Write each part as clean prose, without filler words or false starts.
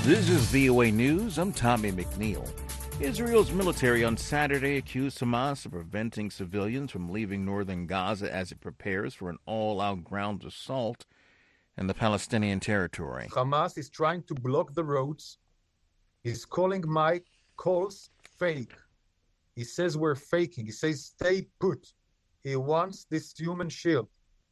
This is VOA News. I'm Tommy McNeil. Israel's military on Saturday accused Hamas of preventing civilians from leaving northern Gaza as it prepares for an all-out ground assault in the Palestinian territory. Hamas is trying to block the roads. He's calling my calls fake. He says we're faking. He says stay put. He wants this human shield.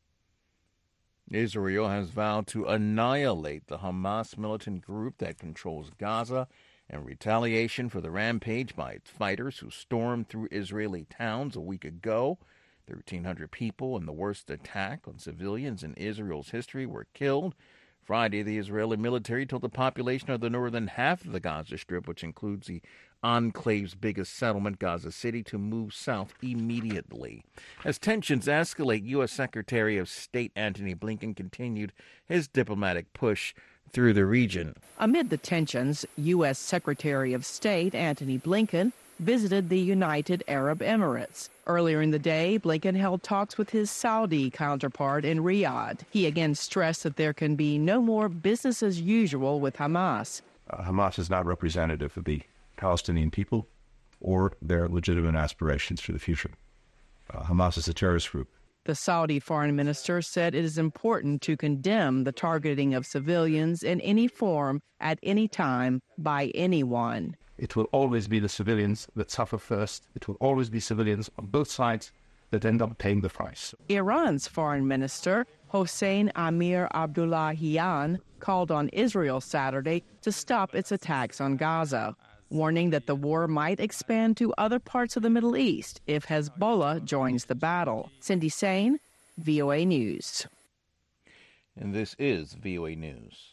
Israel has vowed to annihilate the Hamas militant group that controls Gaza in retaliation for the rampage by its fighters who stormed through Israeli towns a week ago. 1,300 people in the worst attack on civilians in Israel's history were killed. Friday, the Israeli military told the population of the northern half of the Gaza Strip, which includes the enclave's biggest settlement, Gaza City, to move south immediately. As tensions escalate, U.S. Secretary of State Antony Blinken continued his diplomatic push through the region. Amid the tensions, U.S. Secretary of State Antony Blinken visited the United Arab Emirates. Earlier in the day, Blinken held talks with his Saudi counterpart in Riyadh. He again stressed that there can be no more business as usual with Hamas. Hamas is not representative of the Palestinian people or their legitimate aspirations for the future. Hamas is a terrorist group. The Saudi foreign minister said it is important to condemn the targeting of civilians in any form, at any time, by anyone. It will always be the civilians that suffer first. It will always be civilians on both sides that end up paying the price. Iran's foreign minister, Hossein Amir Abdullahian, called on Israel Saturday to stop its attacks on Gaza, warning that the war might expand to other parts of the Middle East if Hezbollah joins the battle. Cindy Sain, VOA News. And this is VOA News.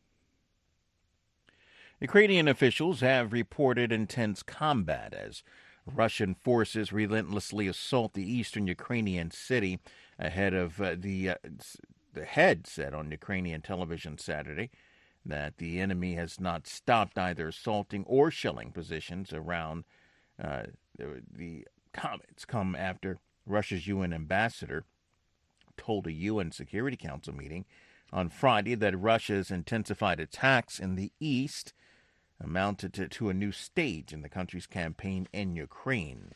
Ukrainian officials have reported intense combat as Russian forces relentlessly assault the eastern Ukrainian city ahead of the head said on Ukrainian television Saturday that the enemy has not stopped either assaulting or shelling positions around the comments come after Russia's UN ambassador told a UN Security Council meeting on Friday that Russia's intensified attacks in the east amounted to a new stage in the country's campaign in Ukraine.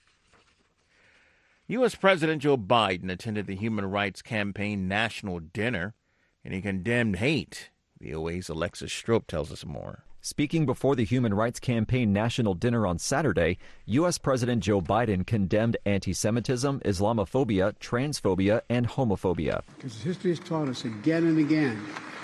U.S. President Joe Biden attended the Human Rights Campaign National Dinner, and he condemned hate. VOA's Alexis Strope tells us more. Speaking before the Human Rights Campaign National Dinner on Saturday, U.S. President Joe Biden condemned anti-Semitism, Islamophobia, transphobia, and homophobia. Because history has taught us again and again,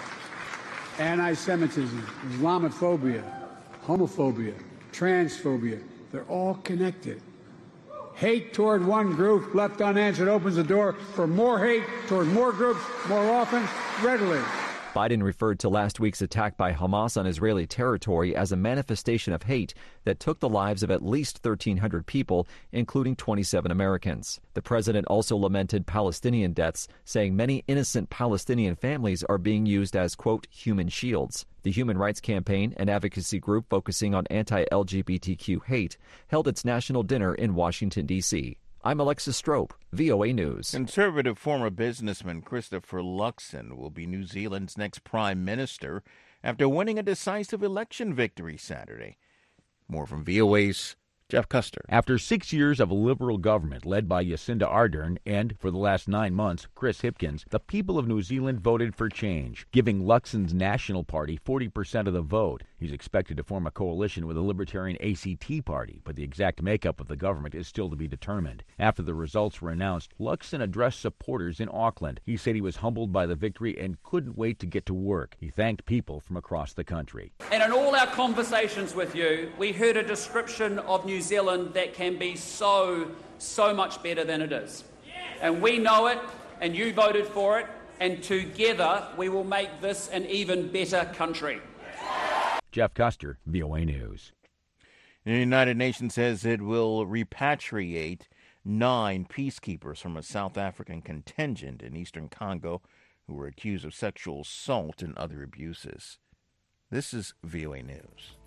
anti-Semitism, Islamophobia, homophobia, transphobia, they're all connected. Hate toward one group left unanswered opens the door for more hate toward more groups more often, readily. Biden referred to last week's attack by Hamas on Israeli territory as a manifestation of hate that took the lives of at least 1,300 people, including 27 Americans. The president also lamented Palestinian deaths, saying many innocent Palestinian families are being used as, quote, human shields. The Human Rights Campaign, an advocacy group focusing on anti-LGBTQ hate, held its national dinner in Washington, D.C. I'm Alexis Strope, VOA News. Conservative former businessman Christopher Luxon will be New Zealand's next prime minister after winning a decisive election victory Saturday. More from VOA's Jeff Custer. After 6 years of a Liberal government led by Jacinda Ardern and, for the last 9 months, Chris Hipkins, the people of New Zealand voted for change, giving Luxon's National Party 40% of the vote. He's expected to form a coalition with the Libertarian ACT Party, but the exact makeup of the government is still to be determined. After the results were announced, Luxon addressed supporters in Auckland. He said he was humbled by the victory and couldn't wait to get to work. He thanked people from across the country. And in all our conversations with you, we heard a description of New Zealand that can be so much better than it is. And we know it, and you voted for it, and together we will make this an even better country. Jeff Custer, VOA News. The United Nations says it will repatriate 9 peacekeepers from a South African contingent in eastern Congo who were accused of sexual assault and other abuses. This is VOA News.